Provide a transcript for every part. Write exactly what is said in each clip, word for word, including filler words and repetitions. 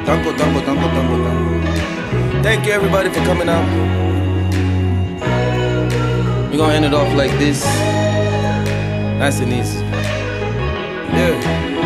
Danko, danko, danko, danko, danko. Thank you everybody for coming out. We're gonna end it off like this. Nice and easy. Yeah.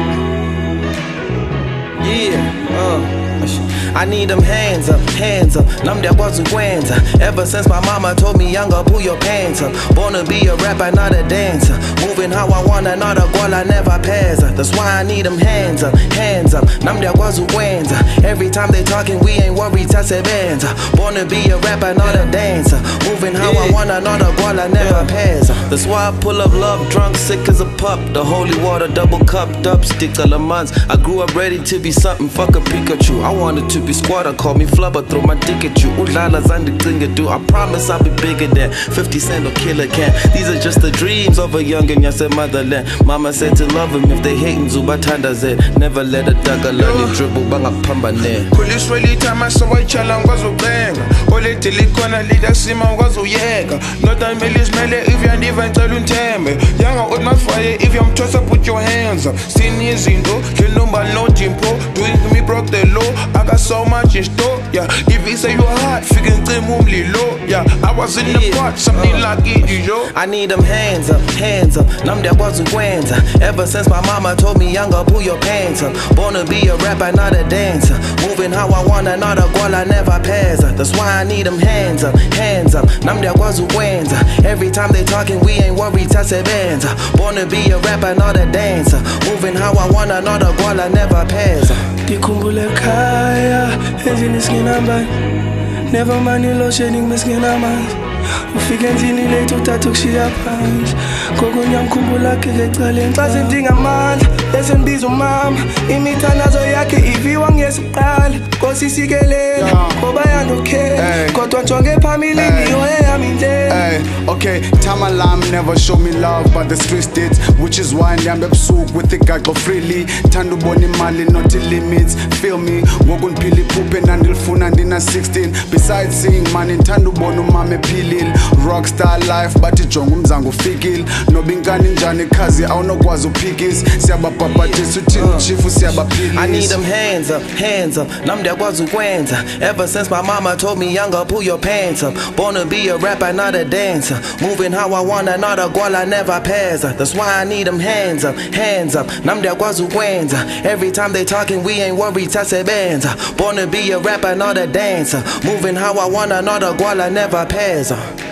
Yeah. Uh. I need them hands up, hands up. Namdia wasukwenza. Ever since my mama told me younger, pull your pants up. Born to be a rapper, not a dancer. Moving how I wanna, not a girl, I never pass her. That's why I need them hands up, hands up. Namdia wasukwenza. Every time they talking, we ain't worried, tasebenza. Born to be a rapper, not a dancer. Moving how I wanna, not a girl, I never pass her. That's why I pull up love, drunk, sick as a pup. The holy water, double cupped up, stick all the months. I grew up ready to be something, fuck a Pikachu. I wanted to be squatter, call me flubber, throw my dick at you. Udlala zandi do. I promise I'll be bigger than fifty cent or Killer Can. These are just the dreams of a young and yase motherland. Mama said to love him if they hating Zubatanda Z. Never let a dagger learn to dribble, bang a pamba ne. Police really time I saw I challenge was a bang. Ole telikona leader sima was a yega. Not a million mele if you're even telling tembe. Young old my fire if you're toss up with your hands up. Seniors in do, you know my no jimpo. Doing me broke the law. I got so much in store, yeah. If he say you're hot, figure they low, yeah. I was in the pot, something like it, you know. I need them hands up, hands up. Namdia wasukwenza. Ever since my mama told me younger, pull your pants up. Born to be a rapper, not a dancer. Moving how I wanna, not a girl, I never pass her. That's why I need them hands up, hands up. Namdia wasukwenza. Every time they talking, we ain't worried, tasebenza. Born to be a rapper, not a dancer. Moving how I wanna, not a girl, I never pass her. Dikhumbule khaya endlini singinamba never mind load shedding mesingena amanzi ufika endlini late uthatha ukushiya phansi kokunye ngikhumbula keke ecaleni xa sendinga amandla bese ngibiza umama imithandazo yakhe iviwa ngesiqala Nkosi sikelela ngoba yandokhela kodwa njonge phambili ngiyo eyami indlela. Okay, time alarm never show me love but the streets did, which is why I'm ebusuku with the gago freely. Thanda ubona imali not limits, feel me ngokungiphila iphuphe nandilifuna ndina sixteen. Besides seeing money thanda ubona umama ephilile. Rockstar life but ijonga umzango ufikile. Noba inkani njani khazi awunokwazi uphikisa. Siyababhabhathisa uthini chief siyabaphilisa. I need them hands up, hands up. Namdia wasukwenza. Ever since my mama told me younger, pull your pants up. Born to be a rapper, not a dancer. Moving how I wanna, not a girl, I never pass her. That's why I need them hands up, hands up. Namdia wasukwenza. Every time they talking, we ain't worried, tasebenza. Born to be a rapper, not a dancer. Moving how I wanna, not a girl, I never pass her.